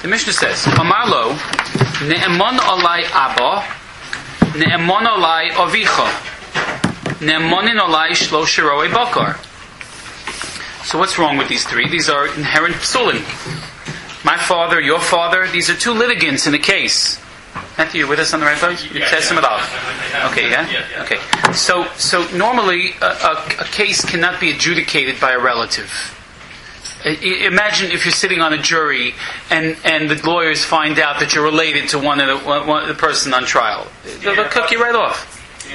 The Mishnah says, Amar lo, ne'emon olai abba, ne'emon olai avicha, ne'emonin olai shlosh ro'ei bakar. So what's wrong with these three? These are inherent psulim. My father, your father, these are two litigants in a case. Matthew, you with us on the right place? You test them at all. Okay, yeah? Okay. So normally a case cannot be adjudicated by a relative. Imagine if you're sitting on a jury and the lawyers find out that you're related to one of the person on trial. They'll cook you right off.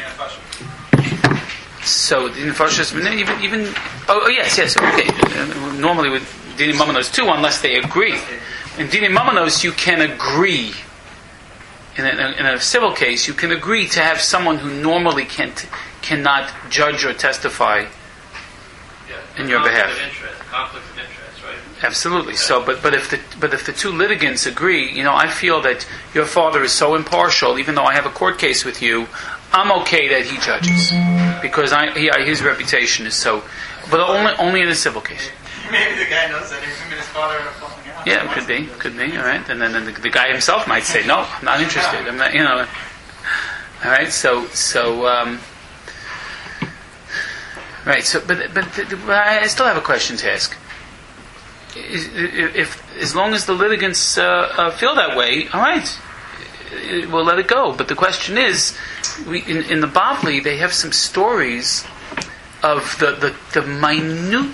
So in Farshas, even yes, okay. Normally with Dini Mamanos too, unless they agree. In Dini Mamanos, you can agree. In a civil case, you can agree to have someone who normally cannot judge or testify in your behalf. Conflict of interest, right? Absolutely. So, but if the two litigants agree, I feel that your father is so impartial, even though I have a court case with you, I'm okay that he judges because his reputation is so. But only in a civil case. Maybe the guy knows that him and his father are falling out. Yeah, could be. All right, and then the guy himself might say, "No, I'm not interested. I'm not." All right, so. Right, so but I still have a question to ask. If as long as the litigants feel that way, all right, we'll let it go. But the question is, in the Bavli, they have some stories of the minute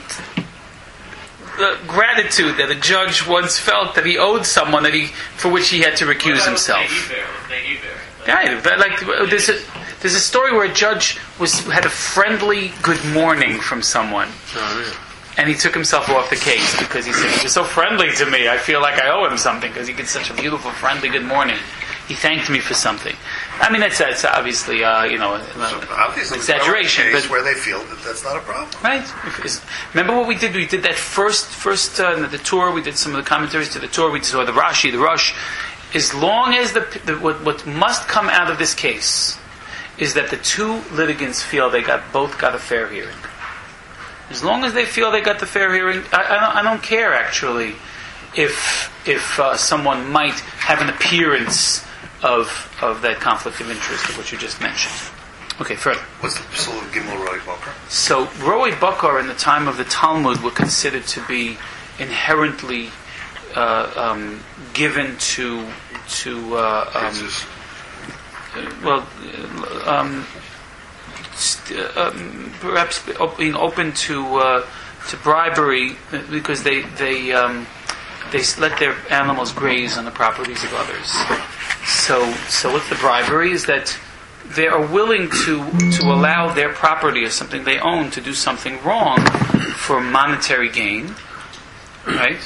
gratitude that a judge once felt that he owed someone for which he had to recuse himself. Right, like there's a story where a judge had a friendly good morning from someone. And he took himself off the case because he said, he was so friendly to me, I feel like I owe him something because he gets such a beautiful, friendly good morning. He thanked me for something. I mean, that's obviously, exaggeration. But where they feel that that's not a problem. Right. Remember what we did? We did that first the tour. We did some of the commentaries to the tour. We saw the Rashi, the Rush. As long as what must come out of this case is that the two litigants feel they both got a fair hearing. As long as they feel they got the fair hearing, I don't care actually if someone might have an appearance of that conflict of interest of what you just mentioned. Okay, further. What's the psul of Gimel Roi Bakar? So Roi Bakar in the time of the Talmud were considered to be inherently given to perhaps being open to bribery because they let their animals graze on the properties of others. So what's the bribery? Is that they are willing to allow their property or something they own to do something wrong for monetary gain, right?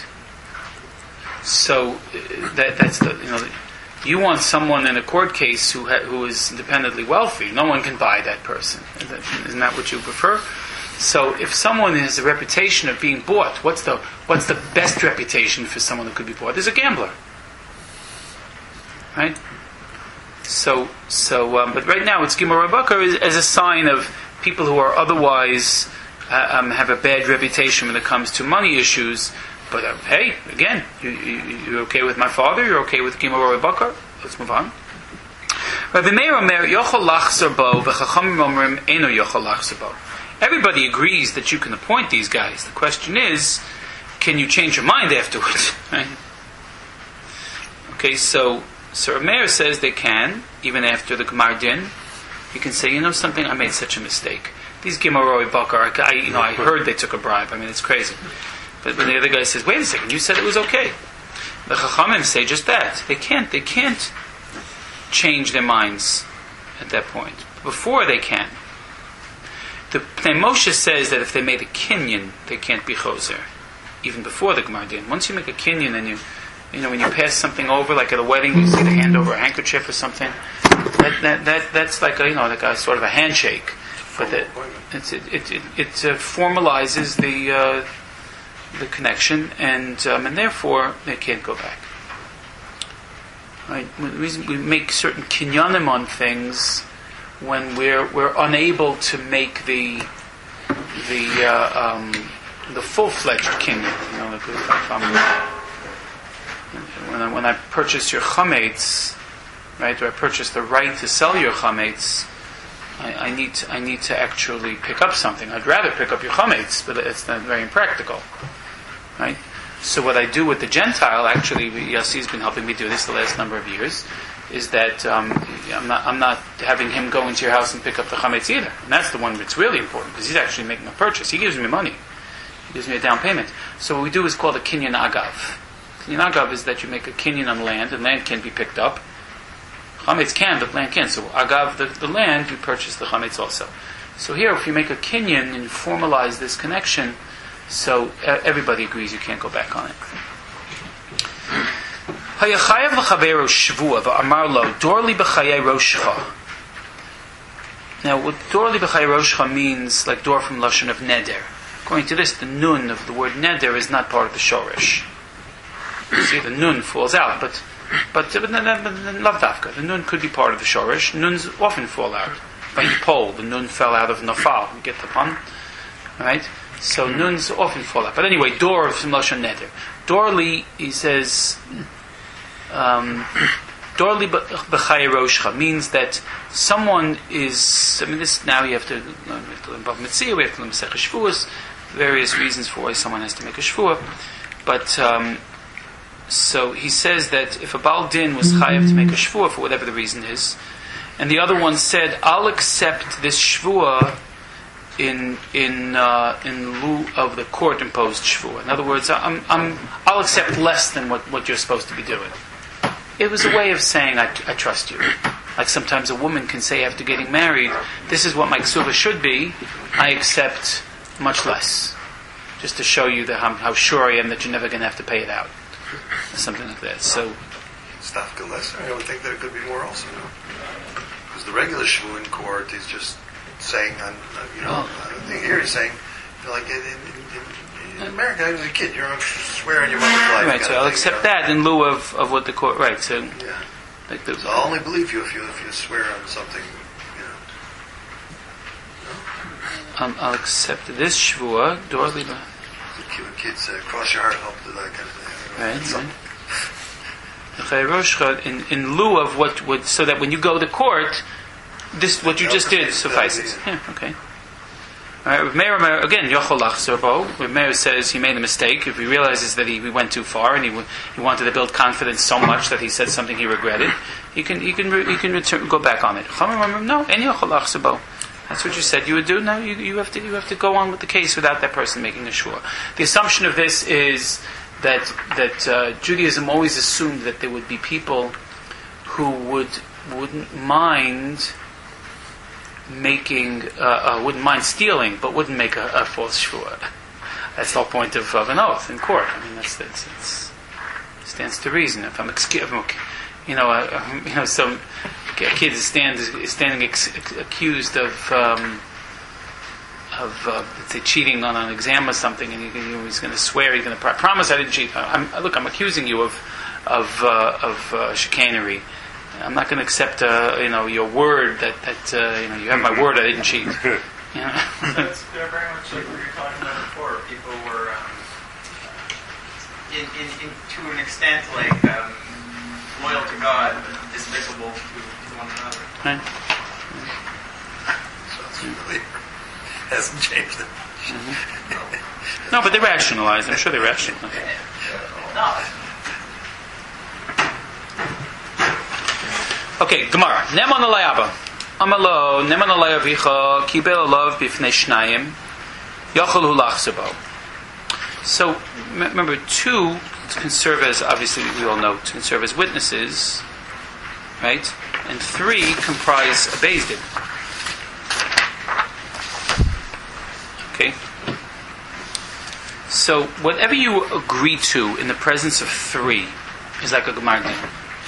So that's you want someone in a court case who is independently wealthy. No one can buy that person. Isn't that what you prefer? So if someone has a reputation of being bought, what's the best reputation for someone who could be bought? Is a gambler, right? So but right now it's Gimel Roi Bakar as a sign of people who are otherwise have a bad reputation when it comes to money issues. But hey, again, you're okay with my father? You're okay with Gimel Roi Bakar? Let's move on. Rabbi Meir Omer, Yochel Lachzor Bo, v'Chachamim Omrim, Eino Yochel Lachzor Bo. Everybody agrees that you can appoint these guys. The question is, can you change your mind afterwards? Right? Okay, so Meir says they can, even after the Gemar Din. You can say, something, I made such a mistake. These Gimel Roi Bakar, I heard they took a bribe. I mean, it's crazy. But when the other guy says, wait a second, you said it was okay. The Chachamim say just that. They can't change their minds at that point. Before they can. The Pnei Moshe says that if they made a kinyan, they can't be choser. Even before the Gemar Din. Once you make a kinyan and when you pass something over, like at a wedding, you see the hand over a handkerchief or something, that's like a sort of a handshake. But it formalizes the connection, and therefore they can't go back. Right? The reason we make certain kinyanim on things when we're unable to make the full-fledged kinyan. Like if I'm when I purchase your chametz, right? Or I purchase the right to sell your chametz, I need to actually pick up something. I'd rather pick up your chametz, but it's not very impractical, right? So what I do with the Gentile, actually, Yossi has been helping me do this the last number of years, is that I'm not having him go into your house and pick up the chametz either. And that's the one that's really important, because he's actually making a purchase. He gives me money. He gives me a down payment. So what we do is called a kinyan agav. Kinyan agav is that you make a kinyan on land, and land can be picked up. Chametz can, but land can't. So agav the land, you purchase the chametz also. So here, if you make a kinyan and you formalize this connection, so everybody agrees you can't go back on it. Hayachayav v'chaveru shvua v'amar lo dorli b'chayei roshcha. Now, what dorli b'chayei roshcha means, like dor from lashon of neder. According to this, the nun of the word neder is not part of the shorish. You see, the nun falls out, but lavdafka. The nun could be part of the shorish. Nuns often fall out. By Yipol, the nun fell out of nafal. You get the pun, right? So nuns often fall out. But anyway, dor from lashon neder. Dorli, he says, dorli b'chayei roshcha means that someone is. I mean, this now you have to learn Bava Metzia, we have to learn Masechah Shvuos, various reasons for why someone has to make a shvua. But so he says that if a Baal Din was chayav to make a shvua for whatever the reason is, and the other one said, "I'll accept this shvua in lieu of the court imposed shvua." In other words, I'll accept less than what you're supposed to be doing. It was a way of saying I trust you. Like sometimes a woman can say after getting married, "This is what my ksuva should be. I accept much less," just to show you how sure I am that you're never going to have to pay it out, or something like that. So it's not good lesson. I would think there could be more also, because the regular shvu in court is just saying, I think here he's saying, like in America, as a kid, you're going to swear on your mother's life. Right. So I'll accept that in lieu of what the court. Right. So yeah. Like so I'll only believe you if you swear on something. I'll accept this shvua, dorli. Kids cross your heart and hope to that kind of thing. Right. In lieu of what would, so that when you go to court, this what you just did suffices. Yeah. Okay. All right. Rav Meir again, Yochol Lachzor. Rav Meir says he made a mistake. If he realizes that he went too far and he wanted to build confidence so much that he said something he regretted, he can return, go back on it. No, and Yochol Lachzor. That's what you said you would do. Now you have to go on with the case without that person making a shvua. The assumption of this is that Judaism always assumed that there would be people who wouldn't mind making, wouldn't mind stealing, but wouldn't make a false shvua. That's the whole point of an oath in court. I mean, it stands to reason. If I'm some a kid is standing accused of let's say cheating on an exam or something, and he's going to swear he's going to promise I didn't cheat. I'm accusing you of chicanery. I'm not going to accept your word that you have my word I didn't cheat. They're very much like what you were talking about before. People were in to an extent like loyal to God, but despicable to one another. Right. So it's really hasn't changed it. Mm-hmm. No, but they rationalize. I'm sure they rationalize. No. Okay, Gemara. Neman alayaba. Amalo neman alayavicha kibel alav bifnei shnayim yachol hulachzabo. So remember, two can serve as, obviously we all know, two can serve as witnesses, right? And three comprise a beis din. Okay. So whatever you agree to in the presence of three is like a gemar din.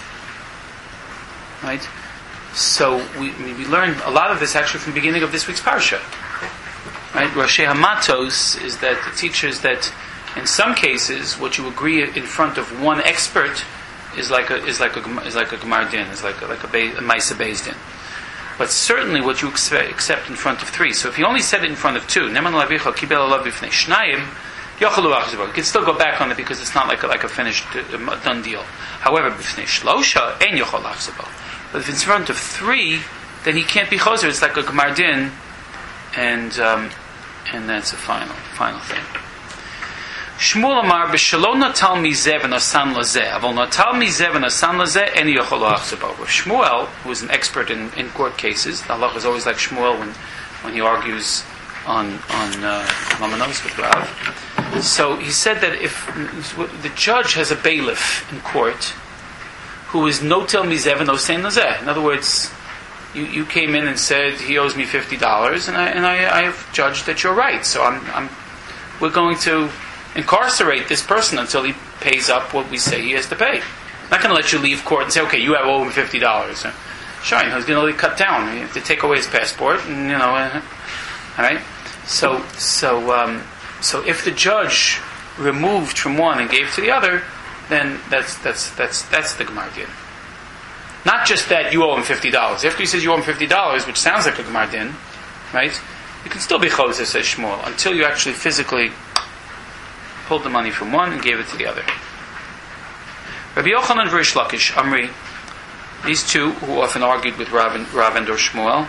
Right? So we learned a lot of this actually from the beginning of this week's parsha. Right? Rashi Hamatos is that it teaches that in some cases what you agree in front of one expert is like a gemar din, is like a ma'aseh beis din. But certainly what you accept in front of three. So if you only said it in front of two, neman lavicha kibel alav bifnei shnayim, Yochalu Achzabo. You can still go back on it because it's not like a finished, done deal. However, B'fnei Shlosha, Ein Yochal Achzabo. But if it's in front of 3, then he can't be Choser. It's like a Gemar Din, and that's a final thing. Shmuel Amar b'shelo natal mizeh v'nasan lazeh, avol natal mizeh v'nasan lazeh eni yochol achzabo. Shmuel, who is an expert in court cases, the halach is always like Shmuel when he argues on Lamanos with Rav. So he said that if the judge has a bailiff in court who is notel mizeh v'nosan lazeh, in other words, you came in and said he owes me $50, and I have judged that you're right, so we're going to incarcerate this person until he pays up what we say he has to pay. I'm not going to let you leave court and say, okay, you owe him $50. Sure, he's going to cut down. You have to take away his passport, and all right. So if the judge removed from one and gave to the other, then that's the Gemar Din. Not just that you owe him $50. After he says you owe him $50, which sounds like a Gemar Din, right? You can still be Choser, says Shmuel, until you actually physically pulled the money from one and gave it to the other. Rabbi Yochanan and Rish Lakish, Amri, these two who often argued with Rav and or Shmuel,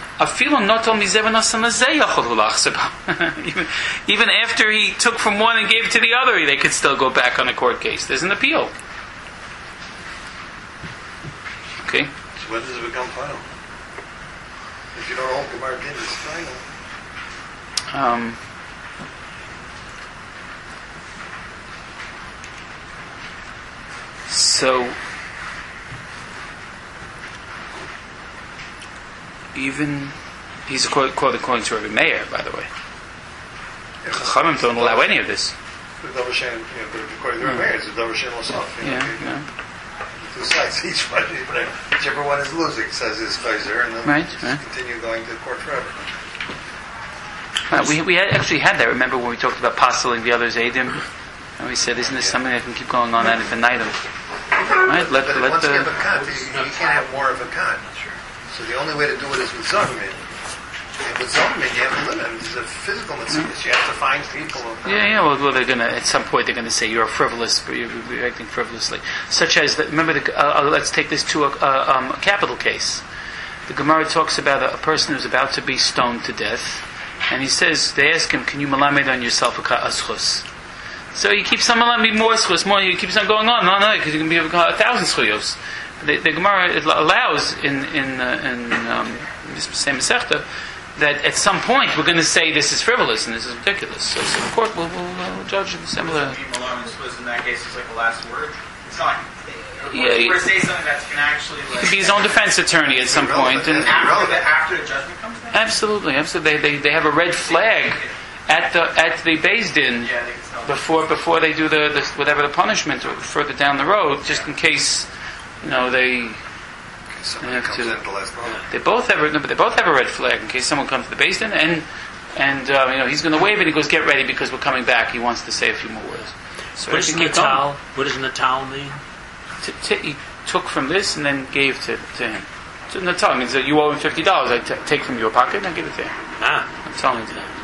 even after he took from one and gave to the other, they could still go back on a court case. There's an appeal. Okay. So when does it become final? If you don't hold Gemar Din, it's final. So, even he's quoted according to Rabbi Meir, by the way. Chachamim don't allow any of this. But according to Rabbi Meir, it's a Davar Shem L'Sof. Two sides, each one, whichever one is losing, says his Chayzer, and then continue going to court forever. We actually had that. Remember when we talked about apostling the other's Eidim? And we said, isn't this something that can keep going on ad infinitum? Right? Once you have a cut, you can't have more of a cut. So the only way to do it is with Zogmin. And with Zogmin, you have a limit. It's a physical mitzvah. You have to find people. Well, they're going to, at some point, they're going to say you're frivolous, you're acting frivolously. Such as, remember, let's take this to a capital case. The Gemara talks about a person who's about to be stoned to death, and he says, they ask him, can you malamed on yourself a schus? So he keeps on malamed more schus, more, he keeps on going on, because you can be 1,000 schuyos. The Gemara allows in this same Masechta that at some point we're going to say this is frivolous and this is ridiculous. So the court will judge in similar. Keep malone schus in that case is like the last word. It's not. Yeah, or say something that can actually. He could be his own defense attorney at some point, and after the judgment comes. Then? Absolutely. They have a red flag at the Beis Din before they do the whatever the punishment or further down the road, just in case they have to. They both have a red flag in case someone comes to the Beis Din, and he's going to wave it. He goes, "Get ready because we're coming back." He wants to say a few more words. So what does Natal? What does Natal mean? He took from this and then gave to him. So Natal means that you owe him $50. I take from your pocket and I give it to him. Natal means that.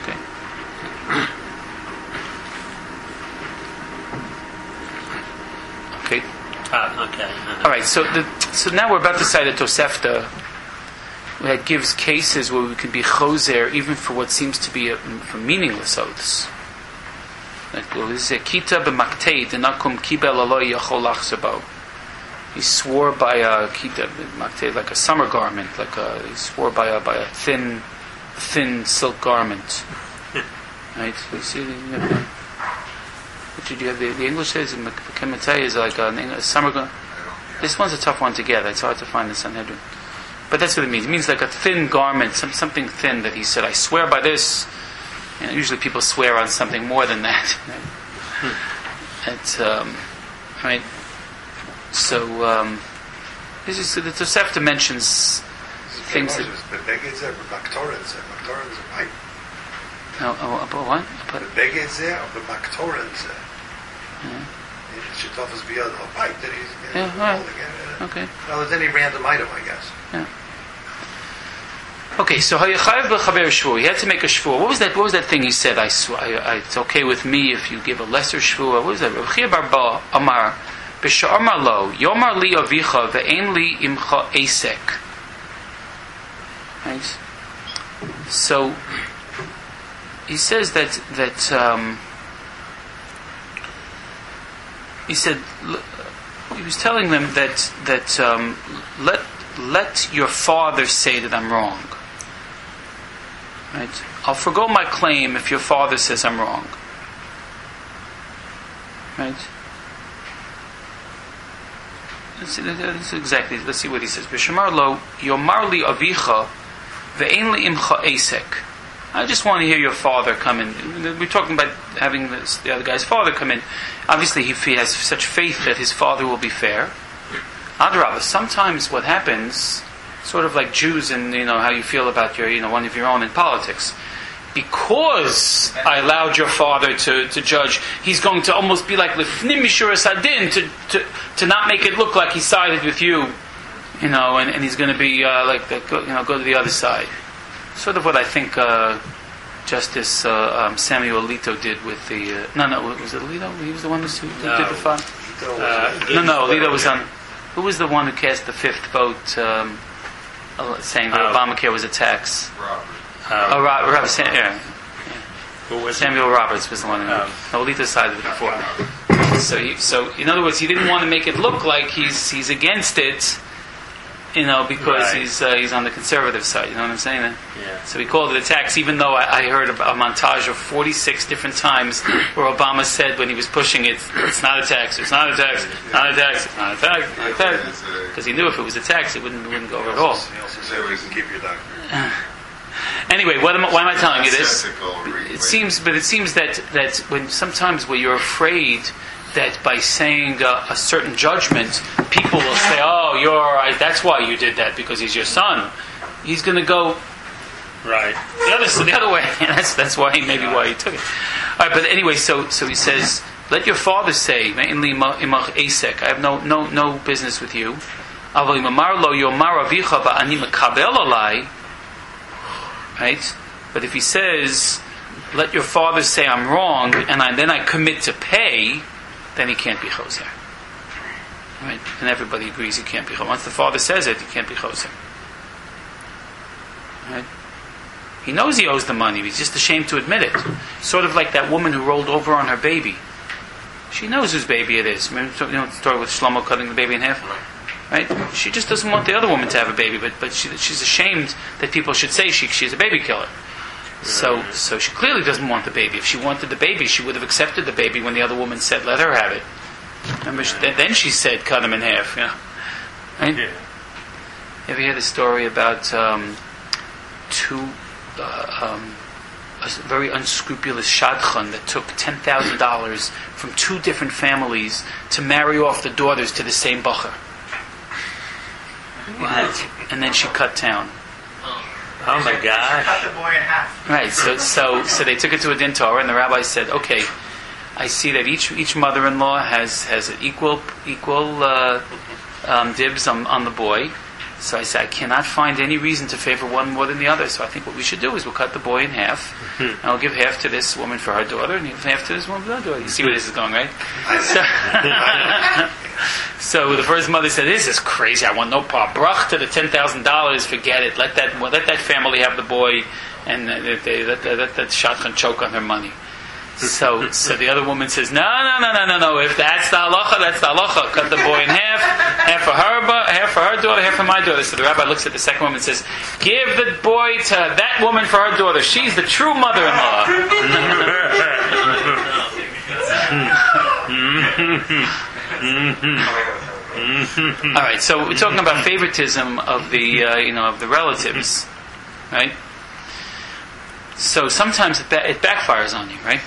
Okay. Okay. All right. So now we're about to say the Tosefta that gives cases where we can be choser even for what seems to be for meaningless oaths. Like kita b'maktei denakum kibel aloi yachol lachzabo. He swore by a kita b'maktei, like a summer garment, he swore by a thin silk garment. Right? So you see, what did you have? The English says kematei is like a summer garment. This one's a tough one to get. It's hard to find the Sanhedrin. But that's what it means. It means like a thin garment, something thin that he said, I swear by this. Usually people swear on something more than that. Right? So, this is the Tosefta mentions things that. The beged's there, but Maktorin's there. Maktorin's a pipe. What? The beged's there, but Maktorin's there. Shitofas beyond a pipe that he's holding. Okay. Well, there's any random item, I guess. Yeah. Okay, so Hayachayev b'chaver shvua. He had to make a shvua. What was that thing he said? It's okay with me if you give a lesser shvua. What was that? Rav Chia bar Ba Amar b'sha'amar lo yomar li avicha ve'en li imcha esek. Right. So he says that he said he was telling them that let your father say that I'm wrong. Right? I'll forgo my claim if your father says I'm wrong. Right? Let's see what he says. B'shemar lo yomar li avicha ve'en li imcha esek. I just want to hear your father come in. We're talking about having the other guy's father come in. Obviously, if he has such faith that his father will be fair. Adrabah, sometimes what happens, sort of like Jews and how you feel about your one of your own in politics. Because I allowed your father to judge, he's going to almost be like lifnim mishur sadin to not make it look like he sided with you, and he's going to be go to the other side. Sort of what I think Justice Samuel Alito did with the was it Alito? He was the one who did the fund. Alito was on. Who was the one who cast the fifth vote, saying that Obamacare was a tax? Robert. Samuel Roberts was the one who. Alito sided with it before. So in other words, he didn't want to make it look like he's against it. Because he's on the conservative side. You know what I'm saying? Yeah. So he called it a tax, even though I heard a montage of 46 different times where Obama said when he was pushing it, it's not a tax, it's not a tax, not a tax, it's not a tax, not a tax. Because he knew if it was a tax, it wouldn't go over at all. He also said we can keep your doctor. Anyway, why am I telling you this? It seems that when sometimes where you're afraid that by saying a certain judgment, people will say, "Oh, that's why you did that because he's your son." He's going to go right the other way. That's why he took it. All right, but anyway, so he says, "Let your father say, I have no business with you." Right? But if he says, "Let your father say I'm wrong, and then I commit to pay," then he can't be choser. Right? And everybody agrees he can't be choser. Once the father says it, he can't be choser. Right? He knows he owes the money, he's just ashamed to admit it. Sort of like that woman who rolled over on her baby. She knows whose baby it is. Remember the story with Shlomo cutting the baby in half? Right? She just doesn't want the other woman to have a baby, but she's ashamed that people should say she's a baby killer. So she clearly doesn't want the baby. If she wanted the baby, she would have accepted the baby when the other woman said, "Let her have it." Remember, then she said, "Cut him in half." Right? Yeah. You ever hear the story about a very unscrupulous shadchan that took $10,000 from two different families to marry off the daughters to the same bacher? What? And then she cut town. Oh my gosh! Cut the boy in half. Right. So they took it to a din Torah, and the rabbi said, "Okay, I see that each mother-in-law has an equal dibs on the boy." So I said, "I cannot find any reason to favor one more than the other. So I think what we should do is we'll cut the boy in half, and I'll give half to this woman for her daughter, and give half to this woman for her daughter." You see where this is going, right? So the first mother said, "This is crazy. I want no part. Brach to the $10,000. Forget it. Let that family have the boy, and let that shotgun choke on her money." So the other woman says, "No. If that's the halacha, that's the halacha. Cut the boy in half for her daughter, half for my daughter." So the rabbi looks at the second woman and says, "Give the boy to that woman for her daughter. She's the true mother-in-law." All right, so we're talking about favoritism of the of the relatives, right? So sometimes it backfires on you, right?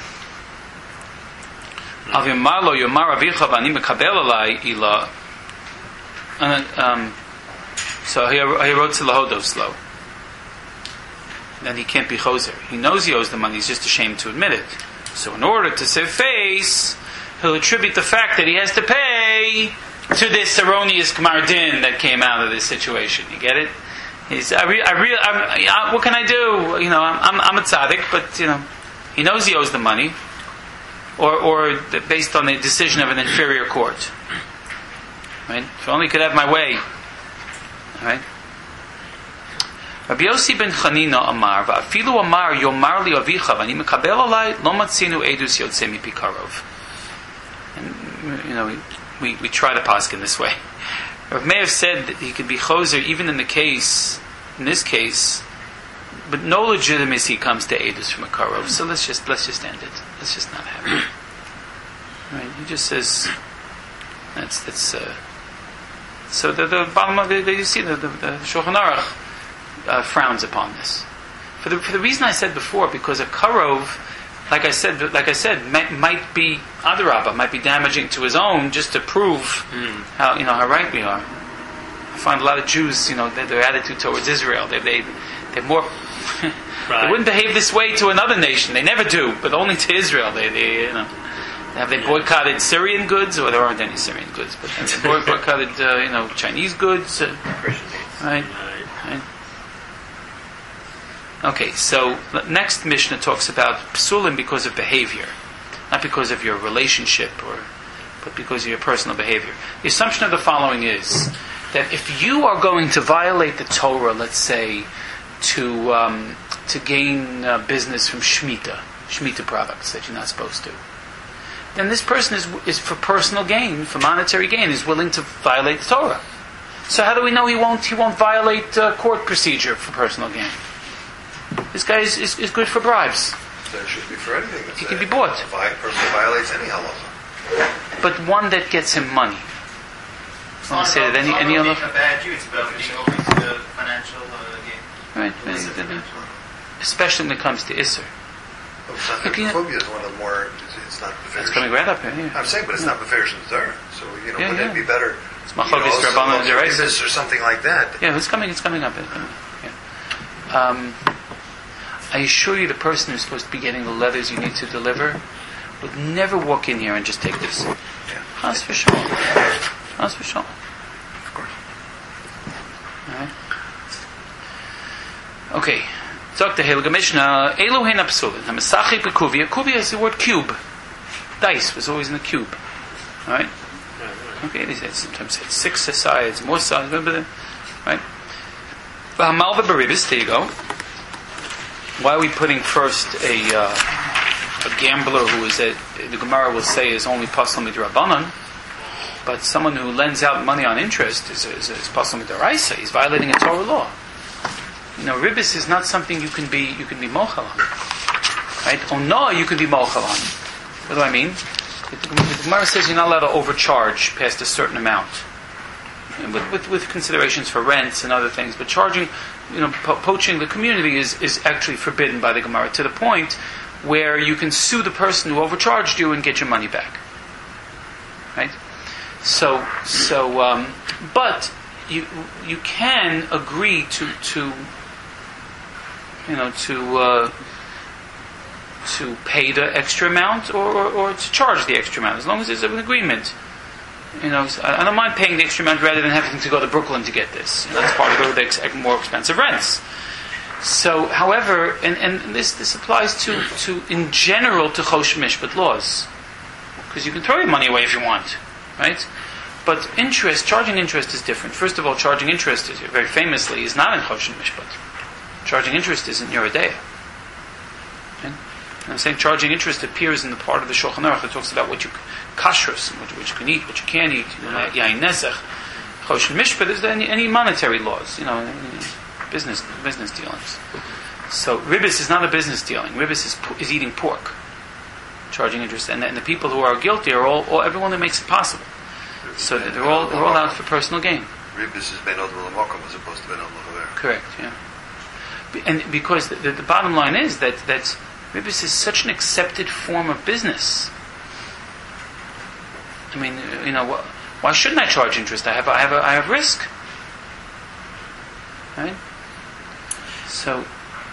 So he wrote to Lahodoslo. Then he can't be choser. He knows he owes the money. He's just ashamed to admit it. So in order to save face, he'll attribute the fact that he has to pay to this erroneous Gmar Din that came out of this situation. You get it? What can I do? I'm a tzaddik, but he knows he owes the money, or based on the decision of an inferior court. Right? If only could have my way. Right? Rabbi Yossi ben Chanina Amar, va'afilu Amar yomar li avicha v'ani mekabel alai lo matzinu edus yotzei mipikarov. And we try to paskin this way. Rav Meir said that he could be choser even in this case, but no legitimacy comes to edus from a karov. So let's just end it. Let's just not have it. Right? He just says that's. So the bottom of it, you see the Shulchan Aruch frowns upon this for the reason I said before, because a karov, like I said, might be adarabah, might be damaging to his own, just to prove how right we are. I find a lot of Jews, their attitude towards Israel, they're more. They wouldn't behave this way to another nation. They never do, but only to Israel. Have they boycotted Syrian goods, or there aren't any Syrian goods, but have they boycotted Chinese goods? Right. Okay, so next Mishnah talks about psulim because of behavior, not because of your relationship, but because of your personal behavior. The assumption of the following is that if you are going to violate the Torah, let's say, to gain business from Shemitah products that you're not supposed to, then this person is for personal gain, for monetary gain, is willing to violate the Torah. So how do we know he won't violate court procedure for personal gain? This guy is good for bribes. So it should be for anything. He can be bought. A person violates any halacha. But one that gets him money. I want to say that any other. Being a bad Jew, it's about being open to financial gain. Right. Especially when it comes to Isser. Phobia is one of the more. It's not the It's coming right up here. Yeah. I'm saying, but it's not the Beferish Zara. So wouldn't it be better? It's Machlokes Rabbanan and Deraisis or something like that. Yeah, it's coming up. Yeah. I assure you, the person who's supposed to be getting the letters you need to deliver would never walk in here and just take this. Chas v'shalom. Chas v'shalom. Of course. All right. Okay. Talk to Heilige Mishnah. Elohein apsulin. Hamasachi bekuvia. Kuvia is the word cube. Dice was always in the cube. All right. Okay. They sometimes said 6 sides, more sides. Remember that? Right. V'hamalva beribis. There you go. Why are we putting first a gambler who is the Gemara will say is only pasal midrabanan, but someone who lends out money on interest is pasal midaraisa. He's violating a Torah law. Ribis is not something you can be mochel on, right? No, you can be mochel on. What do I mean? The Gemara says you're not allowed to overcharge past a certain amount, with considerations for rents and other things, but charging. Poaching the community is actually forbidden by the Gemara, to the point where you can sue the person who overcharged you and get your money back. Right? But you can agree to pay the extra amount or to charge the extra amount, as long as there's an agreement. I don't mind paying the extra amount rather than having to go to Brooklyn to get this. That's part of the more expensive rents. So, however, and this applies to in general to Chosh Mishpat laws, because you can throw your money away if you want, right? But charging interest is different. First of all, charging interest is very famously is not in Chosh Mishpat. Charging interest is in Yeridea. And I'm saying charging interest appears in the part of the Shulchan Aruch that talks about what you kashrus, what you can eat, what you can't eat. Yain nezech, Chosh Mishpat is any monetary laws, business dealings. So ribis is not a business dealing. Ribis is eating pork, charging interest, and the people who are guilty are all everyone that makes it possible. So they're all out for personal gain. Ribis is ben odel l'mokom as opposed to ben odel l'chaver. Correct. Yeah. And because the bottom line is that ribis is such an accepted form of business. I mean, why shouldn't I charge interest? I have risk, right? So,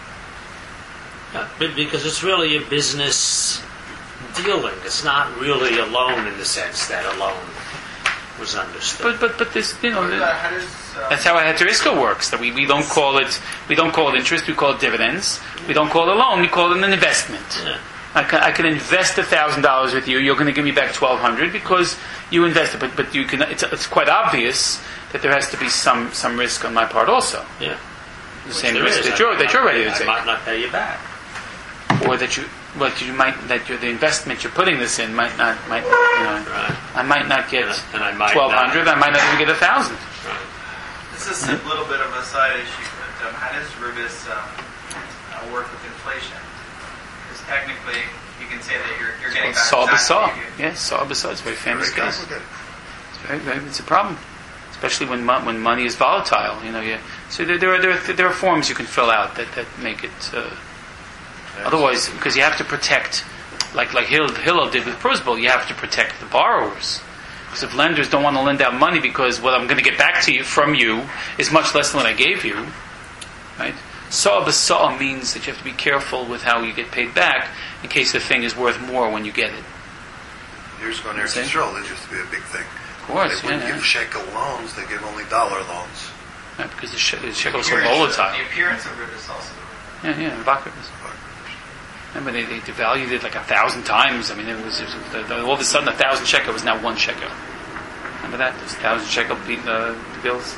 because it's really a business dealing. It's not really a loan in the sense that a loan was understood. But this, How does, that's how a heteriska works. That we don't call it interest. We call it dividends. We don't call it a loan. We call it an investment. Yeah. I can invest $1,000 with you. You're going to give me back $1,200 because you invested. But you can. It's quite obvious that there has to be some risk on my part also. Yeah. The same risk that you're ready to take, I might not pay you back. or that the investment you're putting this in might not. Right. I might not get And I might 1,200. I might not even get 1,000. Right. this is a little bit of a side issue, but how does Rubis work with inflation? Because technically, you can say that you're getting back Saw exactly b'saw. what you gave. Yes, saw b'saw. It's a very famous Very case. complicated. It's a problem, especially when money is volatile. So there are forms you can fill out that make it. Otherwise, because you have to protect, like Hillel did with Prusbel, you have to protect the borrowers. Because if lenders don't want to lend out money because what I'm going to get back to you from you is much less than what I gave you, right? Saw b'saw means that you have to be careful with how you get paid back in case the thing is worth more when you get it. Years ago in Eretz Yisrael, that used to be a big thing. Of course, They wouldn't give shekel loans; they give only dollar loans. Right, because the shekel is so Appearance- volatile. The appearance of Rubis also. Yeah, Vakar was. Remember, they devalued it like 1,000 times. I mean, it was all of a sudden 1,000 shekel was now 1 shekel. Remember that? Those 1,000 shekel bills.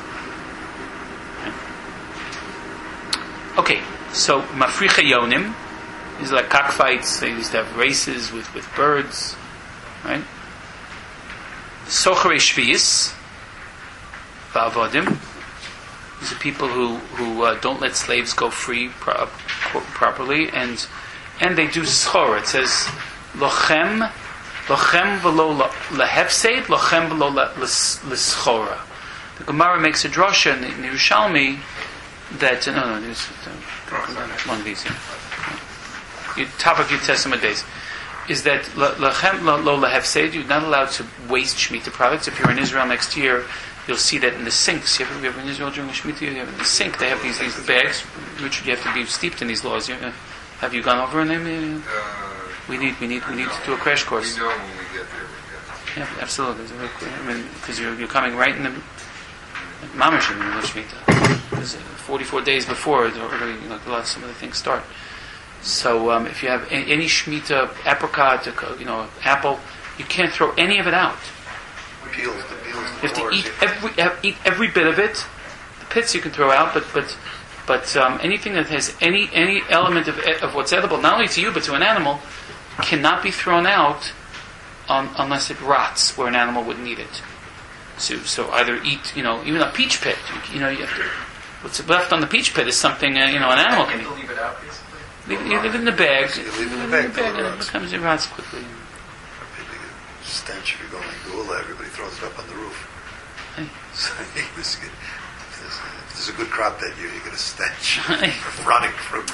Okay, so mafricha yonim. These are like cockfights. They used to have races with birds, right? Sochrei shvius, va'avodim. These are people who don't let slaves go free properly, and they do schora. It says lochem v'lo lehefseid, lochem v'lo l'schora. The Gemara makes a drasha in the Yerushalmi that there's one of these here. Top of your Testament days is that lachem lo lehefseid. You're not allowed to waste Shemitah products. If you're in Israel next year, you'll see that in the sinks. You ever in Israel during the Shemitah? You have in the sink. They have these bags. Richard, you have to be steeped in these laws. Have you gone over in them? We need to do a crash course. We know when we get there. Yeah, absolutely. I mean, because you're coming right in the mamash in the Shemitah. Because 44 days before, already some of the things start. So if you have any Shemitah apricot, apple, you can't throw any of it out. The peels, You have to eat every bit of it. The pits you can throw out, but anything that has any element of what's edible, not only to you but to an animal, cannot be thrown out unless it rots where an animal would need it. So either eat, even a peach pit. You have to. What's left on the peach pit is something an animal can eat. Leave it out, basically. You leave it in the bag. You leave it in the bag till it and rots. it rots quickly. Stench if you're going to Gula, everybody throws it up on the roof. Hey. So if there's a good crop that year, you get a stench of rotting fruit.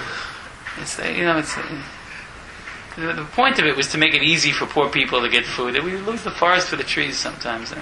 The point of it was to make it easy for poor people to get food. We lose the forest for the trees sometimes,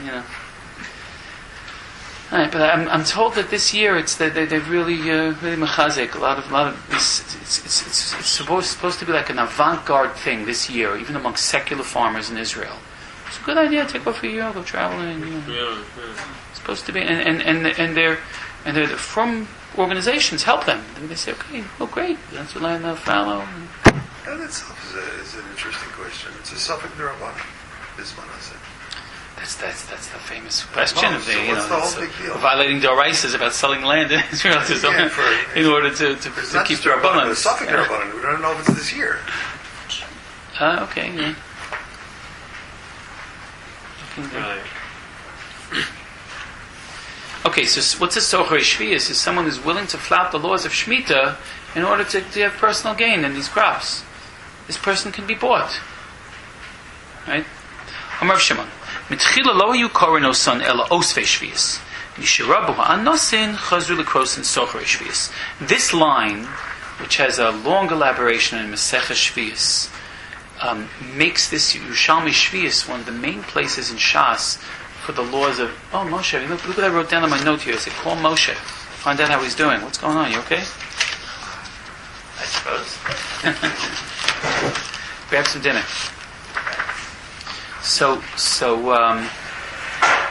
All right, but I'm told that this year they've really mechazik. A lot of this. It's supposed to be like an avant-garde thing this year, even among secular farmers in Israel. It's a good idea. Take off a year, go traveling. It's supposed to be, and they're from organizations help them. They say, okay, great, that's what I follow. That itself is an interesting question. It's a suffix d'Rabbanan. This one, I said. That's the famous question of what's the whole big deal? Violating Doraisas about selling land in Israel in order to keep the Rabbanan. It's suffix d'Rabbanan. We don't know if it's this year. Okay, yeah. Right. Okay, so what's a Sochrei Shvius? Is someone who's willing to flout the laws of Shemitah in order to have personal gain in these crops. This person can be bought. Right? Amar Shimon. Mitchila lo yu koreno son ela osvei Shvius. Mishirabu ha'anosin chazru lekrosin Sochrei Shvius. This line, which has a long elaboration in Masechah Shvius, makes this Yerushalmi Shvius one of the main places in Shas for the laws of. Oh, Moshe! Look what I wrote down on my note here. I said, "Call Moshe. Find out how he's doing. What's going on? You okay?" I suppose. Grab some dinner. So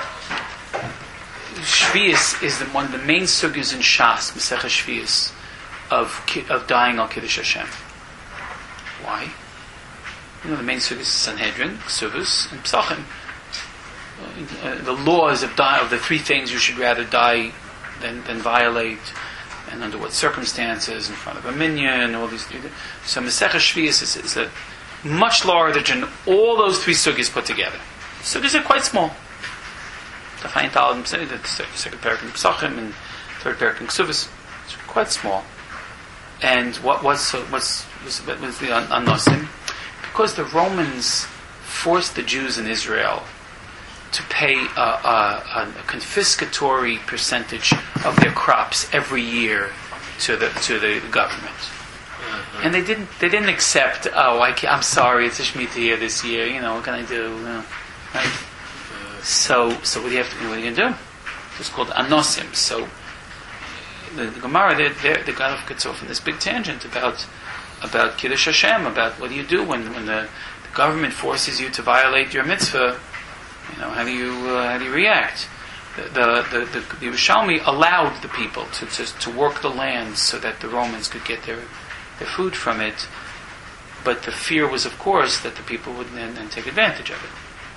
Shvius is one of the main sugyas in Shas, Masechah Shvius, of dying al Kiddush Hashem. Why? The main sugyas is Sanhedrin, Ksuvus, and Psachim. The laws of the three things you should rather die than violate, and under what circumstances, in front of a minyan, all these. So Masechah Shvius is a much larger than all those three sugyas put together. Sugyas are quite small. The second parak in Psachim and third parak in Ksuvos. It's quite small. And what was the Anosim? Because the Romans forced the Jews in Israel to pay a confiscatory percentage of their crops every year to the government. Mm-hmm. And they didn't accept. I'm sorry, it's a Shemitah year this year. What can I do? Right? So what do you have to do? What are you going to do? It's called Anosim. So the Gemara, the Gadol gets off on this big tangent about Kiddush Hashem, about what do you do when the government forces you to violate your mitzvah. How do you react? The Yerushalmi allowed the people to work the land so that the Romans could get their food from it, but the fear was, of course, that the people would then take advantage of it.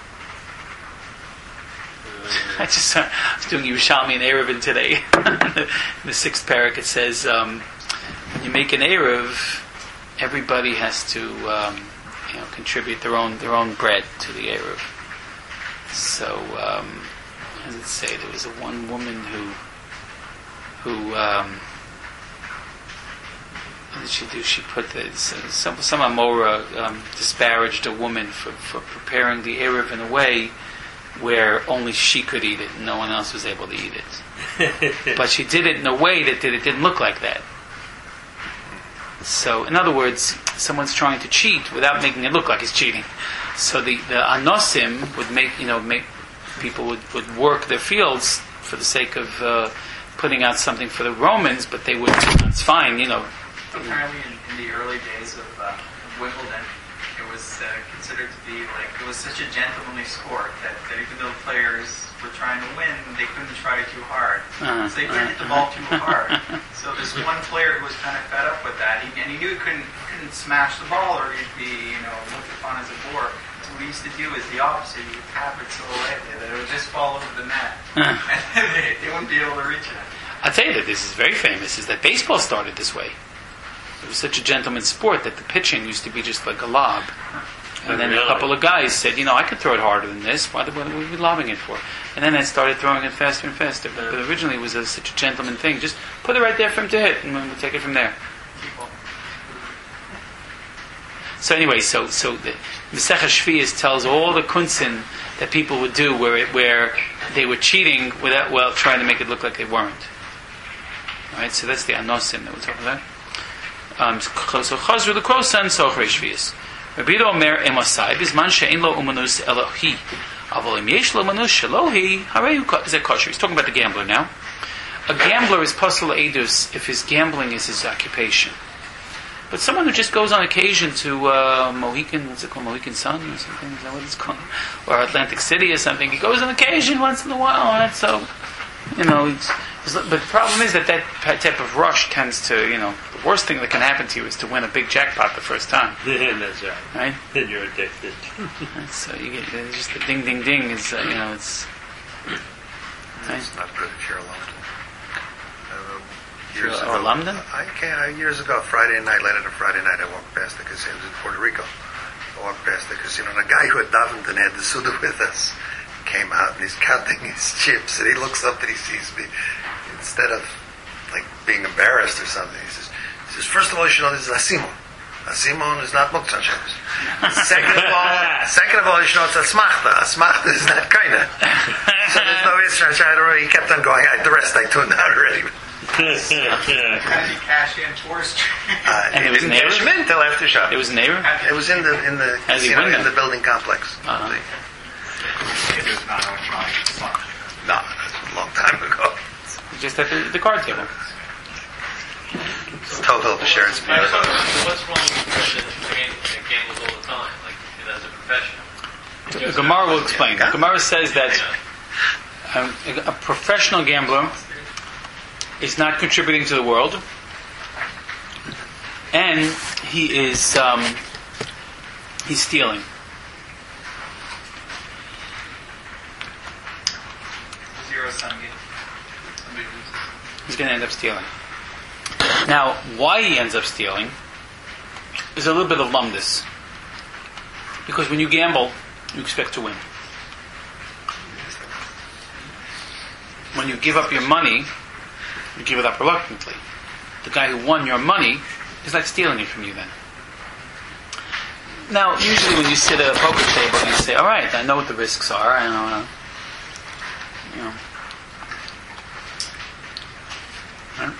I was doing Yerushalmi and Eruvin today. In the sixth parak it says, when you make an Eruv, everybody has to contribute their own bread to the Eruv. So, how does it say? There was one woman who what did she do? She put some Amora disparaged a woman for preparing the Eruv in a way where only she could eat it and no one else was able to eat it. But she did it in a way that it didn't look like that. So, in other words, someone's trying to cheat without making it look like it's cheating. So the Anosim would make people would work their fields for the sake of putting out something for the Romans, but they would. It's fine, Apparently, in the early days of Wimbledon, it was considered to be it was such a gentlemanly sport that even though players were trying to win, they couldn't try too hard. So they couldn't hit the ball too hard. So this one player who was kind of fed up with that, and he knew he couldn't smash the ball or he'd be looked upon as a bore. So what he used to do is the opposite. He would tap it so lightly that it would just fall over the net, and they wouldn't be able to reach it. I'll tell you that this is very famous. Is that baseball started this way? It was such a gentleman's sport that the pitching used to be just like a lob. And then a couple of guys said, I could throw it harder than this. What are we lobbing it for? And then they started throwing it faster and faster. But originally it was such a gentleman thing. Just put it right there for him to hit, and we'll take it from there. So anyway, so the Masechah Shvius tells all the kunsin that people would do where they were cheating without trying to make it look like they weren't. All right, so that's the Anosim that we're talking about. So Chazru the Krosan Sochrei Shvius. Rabbi Omer Emosai Bizman She'en Lo Umanus Elohi Avol Im Yesh Lo Umanus Shelohi Harei Is that kosher? He's talking about the gambler now. A gambler is Pasal Eidus if his gambling is his occupation. But someone who just goes on occasion to Mohican, what's it called, Mohican Sun or something, is that what it's called? Or Atlantic City or something, he goes on occasion once in a while, and so, but the problem is that type of rush tends to, the worst thing that can happen to you is to win a big jackpot the first time. Yeah, that's right. Right? Then you're addicted. So you get, just the ding, ding, ding is, it's... Right? It's not good if you're alone. London? Years ago, Friday night, late on a Friday night, I walked past the casino. It was in Puerto Rico. I walked past the casino, and a guy who had davened and had the Suda with us came out, and he's counting his chips, and he looks up and he sees me. Instead of, being embarrassed or something, he says, first of all, you should know this is Asimon. Asimon is not Muktzah Shabbos. Second of all, you should know it's Asmachta. Asmachta is not Kaina. So there's no Israel. He kept on going. The rest I tuned out already. Cash in tourist. And it was an Eruv? Till after Shabbos. It was an Eruv? It was in the casino, in the building complex. Uh-huh. It was not electronic. No, that's a long time ago. Just at the card table. Total insurance. So what's wrong with the person that gambles all the time, as a profession? The Gemara will explain. The Gemara says that A professional gambler is not contributing to the world, and he is he's stealing. Zero-sum game. He's going to end up stealing. Now, why he ends up stealing is a little bit of lumdus. Because when you gamble, you expect to win. When you give up your money, you give it up reluctantly. The guy who won your money is like stealing it from you then. Now, usually when you sit at a poker table, you say, all right, I know what the risks are. I know, you know. Right?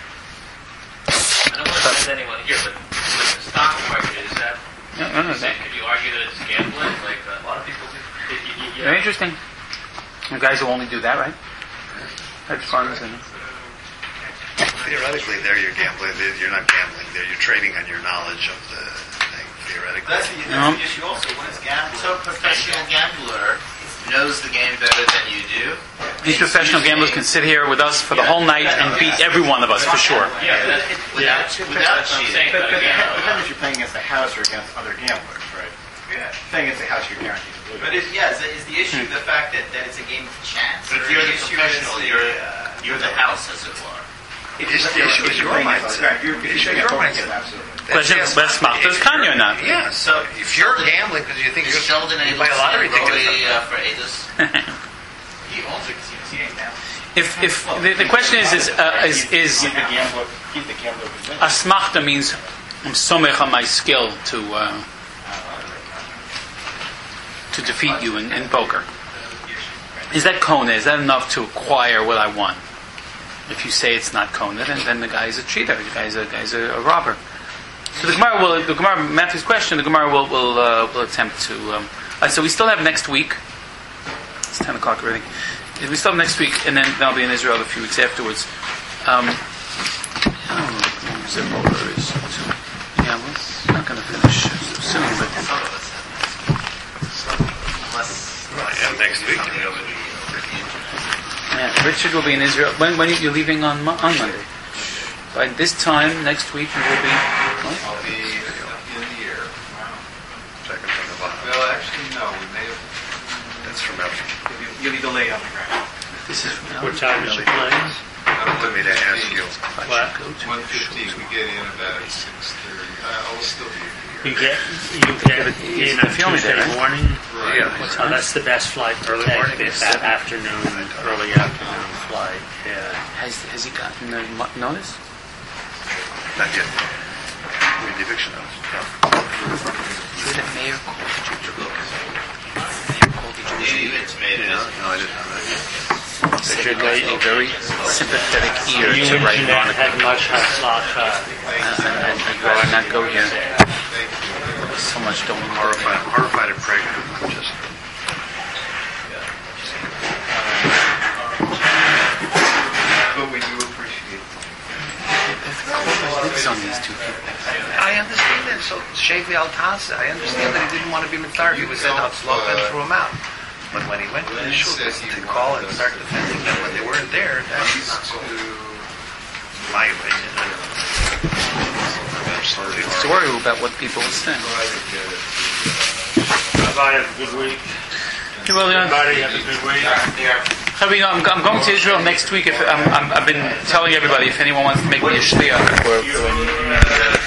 I don't want to offend anyone here, but with the stock market, is that... Could you argue that it's gambling? Like a lot of people do. Very interesting. The guys will only do that, right? Hedge funds and... Theoretically, there you're gambling. You're not gambling. There you're trading on your knowledge of the thing. Theoretically, That's the issue also. What is gambling? So a professional gambler knows the game better than you do. These professional gamblers can sit here with us for the whole night and beat every one of us for sure. Without cheating. But it depends if you're playing against the house or against other gamblers, right? Yeah. Playing against the house, you're guaranteed to lose. But is the issue the fact that it's a game of chance? But if or you're the issue professional, is you're the house, as it were. the issue is your mindset. You're mindset, absolutely. Let's mark this Kanye or not. Yeah. So if you're gambling because you think Is you're Sheldon able buy a lottery to ticket, for Aegis? he owns a casino. He ain't down. If the question is Keep the gambler convinced. asmachta means I'm somech on my skill to defeat you in poker. Is that kona? Is that enough to acquire what I want? If you say it's not kona, then the guy is a cheater. The guy's a robber. So the Gemara, Matthew's question, the Gemara will attempt to. So we still have next week. It's 10 o'clock already. We still have next week, and then I'll be in Israel a few weeks afterwards. I don't know what zip over is. Yeah, we're not going to finish soon, but. next week. Yeah, Richard will be in Israel. When are you leaving on Monday? By this time next week you will be. What? I'll be in the air. Second from the bottom. Well, actually, no. We may have. That's from Elton. You'll be delayed on the ground. This is from What time is it playing? Let me to ask you. What? 1:15. We get in about 6:30. I'll still be here. You get in on Tuesday morning. Right. Yeah. Oh, that's the best flight to Early take. morning? It's that afternoon, early afternoon flight. Yeah. Has he gotten the notice? Not yet. We need the eviction notice. No. Did the mayor call you? You intimated No, it. no, I didn't know that. Said a very sympathetic ear You to write mentioned on that had much hatzlacha. and I'd rather not go here. So much going on. Horrified and pregnant. Just. But we do appreciate it. Lives on these two people. I understand that. So Shevi Al-Tasa, I understand that he didn't want to be Mitzar. He was in Hatzloch and threw him out. But when he went to the shul to call and start defending them when they weren't there, that's my opinion. Absolutely horrible. Sorry about what people will say. Everybody have a good week. You will, yeah. Everybody have a good week. I'm going to Israel next week. I've been telling everybody if anyone wants to make me a shliach for